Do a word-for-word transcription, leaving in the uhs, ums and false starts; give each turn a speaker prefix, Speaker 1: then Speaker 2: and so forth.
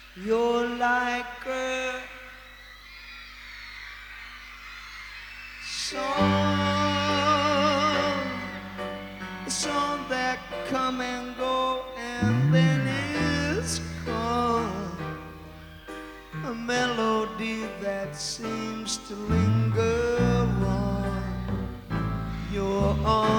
Speaker 1: You're like a song, a song that come and go and then is gone, a melody that seems to linger on. You're on